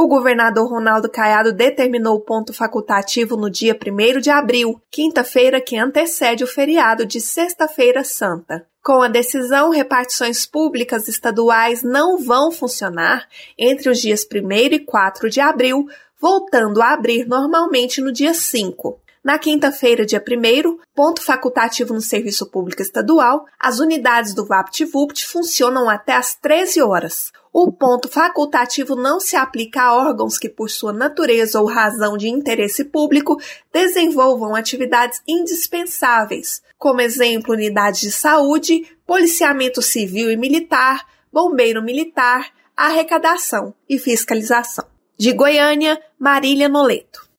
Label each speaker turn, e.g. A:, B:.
A: governador Ronaldo Caiado determinou o ponto facultativo no dia 1º de abril, quinta-feira que antecede o feriado de Sexta-feira Santa. Com a decisão, repartições públicas estaduais não vão funcionar entre os dias 1º e 4 de abril, voltando a abrir normalmente no dia 5. Na quinta-feira, dia 1º, ponto facultativo no serviço público estadual, as unidades do VaptVupt funcionam até às 13 horas. O ponto facultativo não se aplica a órgãos que, por sua natureza ou razão de interesse público, desenvolvam atividades indispensáveis, como exemplo, unidades de saúde, policiamento civil e militar, bombeiro militar, arrecadação e fiscalização. De Goiânia, Marília Noleto.